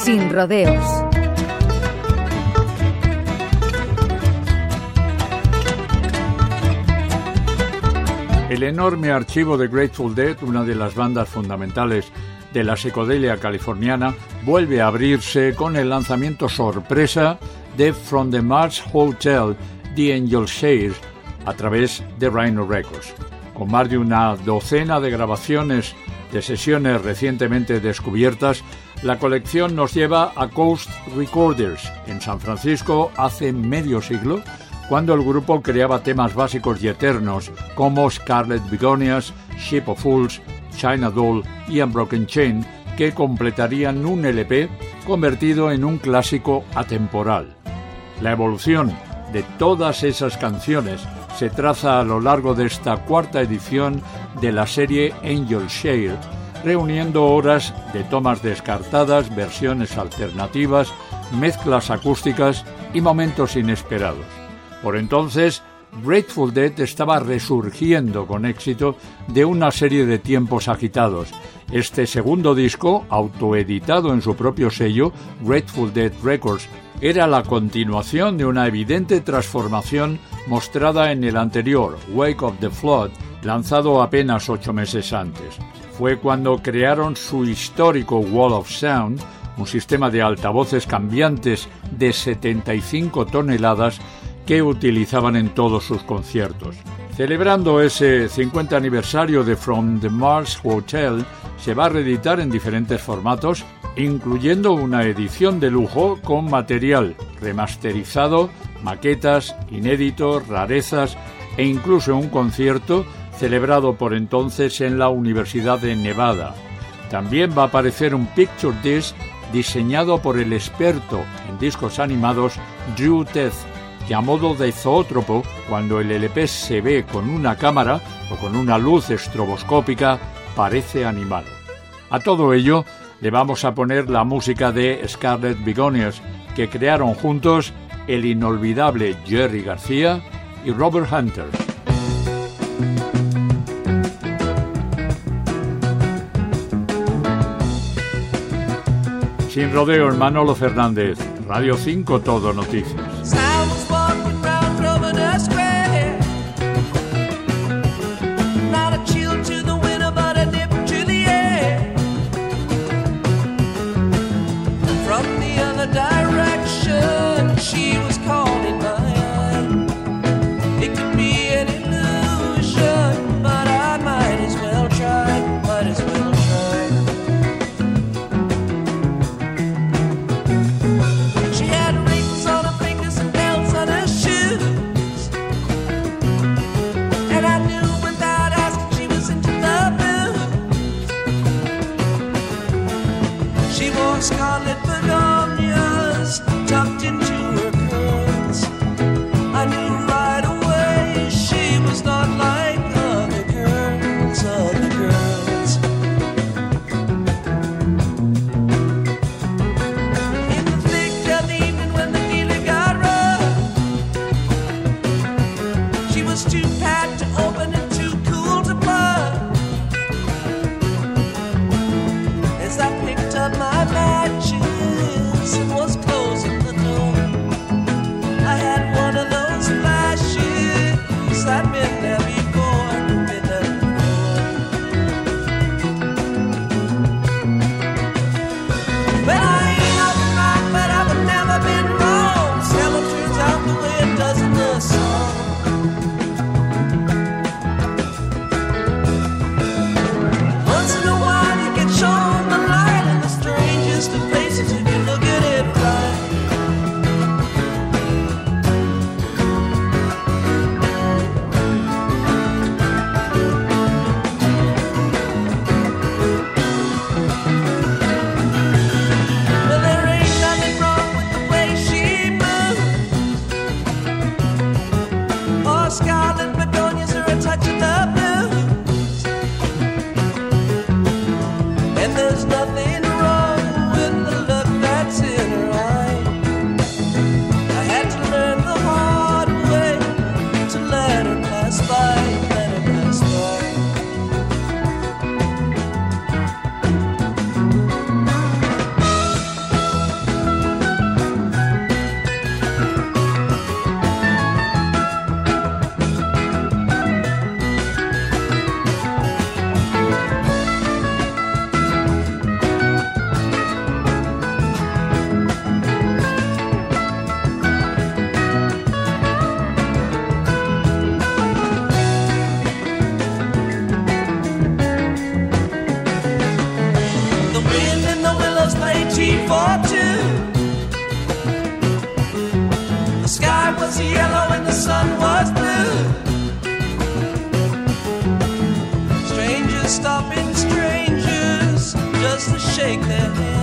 Sin rodeos. El enorme archivo de Grateful Dead, una de las bandas fundamentales de la psicodelia californiana, vuelve a abrirse con el lanzamiento sorpresa de From the Mars Hotel, The Angel Share, a través de Rhino Records. Con más de una docena de grabaciones de sesiones recientemente descubiertas, la colección nos lleva a Coast Recorders, en San Francisco, hace medio siglo, cuando el grupo creaba temas básicos y eternos como Scarlet Begonias, Ship of Fools, China Doll y Unbroken Chain, que completarían un LP convertido en un clásico atemporal. La evolución de todas esas canciones se traza a lo largo de esta cuarta edición de la serie Angel Share, reuniendo horas de tomas descartadas, versiones alternativas, mezclas acústicas y momentos inesperados. Por entonces, Grateful Dead estaba resurgiendo con éxito de una serie de tiempos agitados. Este segundo disco, autoeditado en su propio sello, Grateful Dead Records, era la continuación de una evidente transformación mostrada en el anterior, Wake of the Flood, lanzado apenas 8 meses antes. Fue cuando crearon su histórico Wall of Sound, un sistema de altavoces cambiantes de 75 toneladas que utilizaban en todos sus conciertos. Celebrando ese 50 aniversario de From the Mars Hotel, se va a reeditar en diferentes formatos, incluyendo una edición de lujo con material remasterizado, maquetas, inéditos, rarezas e incluso un concierto celebrado por entonces en la Universidad de Nevada. También va a aparecer un picture disc diseñado por el experto en discos animados Drew Teth, que a modo de zoótropo, cuando el LP se ve con una cámara o con una luz estroboscópica, parece animado. A todo ello le vamos a poner la música de Scarlet Begonias, que crearon juntos el inolvidable Jerry García y Robert Hunter. Sin rodeos, Manolo Fernández, Radio 5 Todo Noticias. She was calling my eye. It could be an illusion, but I might as well try. Might as well try. She had rings on her fingers and bells on her shoes, and I knew without asking she was into the blues. She wore scarlet begonias tucked into her curls. I knew right away she was not like other girls, other girls. In the thick of the evening when the feeling got rough, she was too packed to open and too cool to puff. As I picked up my matches, was yellow and the sun was blue. Strangers stopping strangers just to shake their hands.